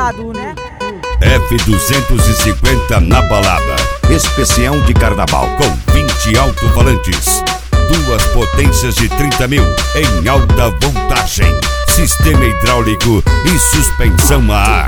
pesado, né? F250 na balada, especial de carnaval com 20 alto-falantes, 2 potências de 30 mil em alta voltagem, sistema hidráulico e suspensão a ar.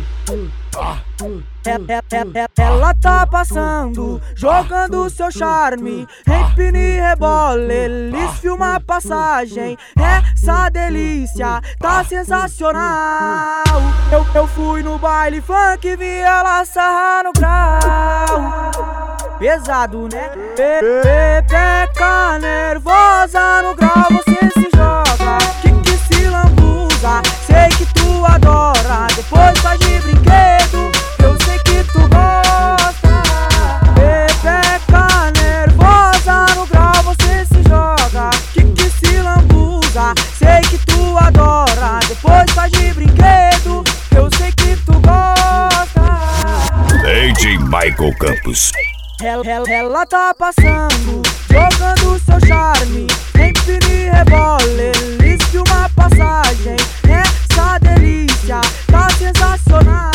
Ela tá passando, jogando seu charme, empina e rebola, eles filmam a passagem. Essa delícia tá sensacional. Eu fui no baile funk e vi ela sarrar no grau. Pesado, né? Pepeca nervosa no grau, você se joga, que se lambuza. Sei que tu adora, depois faz de brinquedo. Eu sei que tu gosta. Pepeca nervosa no grau, você se joga, que se lambuza. Sei que tu adora, depois faz de brinquedo. Eu sei que tu gosta. DJ Michael Campos. Ela tá passando, jogando seu charme, empina e rebola, eles filmam a passagem. Essa delícia tá sensacional.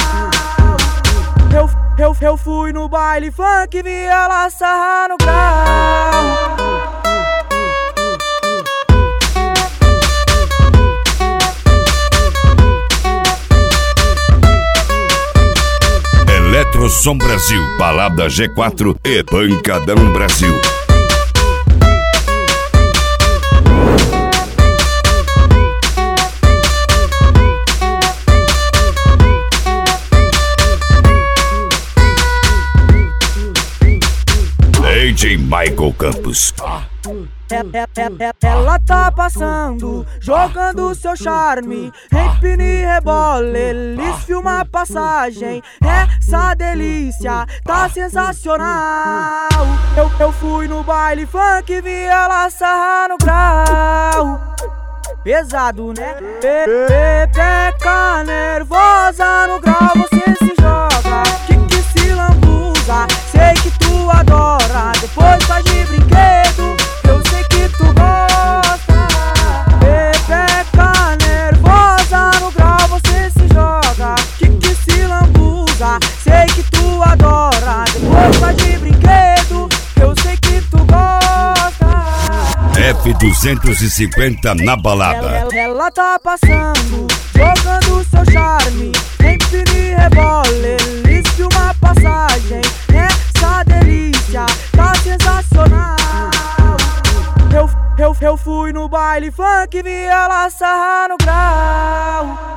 Eu fui no baile funk e vi ela sarrar no grau. Eletrosom Brasil, Balada G4 e Pancadão Brasil. DJ Michael Campos. Ela tá passando, jogando seu charme, empina e rebola, eles filmam a passagem. Essa delícia tá sensacional. Eu fui no baile funk e vi ela sarrar no grau. Pesado, né? Pepeca nervosa no grau, você se joga, que se lambuza. Sei que tu adora, depois faz de brinquedo. Eu sei que tu gosta. Pepeca nervosa no grau, você se joga, que se lambuza. Sei que tu adora, depois faz de brinquedo. Eu sei que tu gosta. F250 na balada. Ela tá passando, jogando seu charme, empina e rebola, eles filmam a passagem. Essa delícia tá sensacional. Eu fui no baile funk e vi ela sarrar no grau.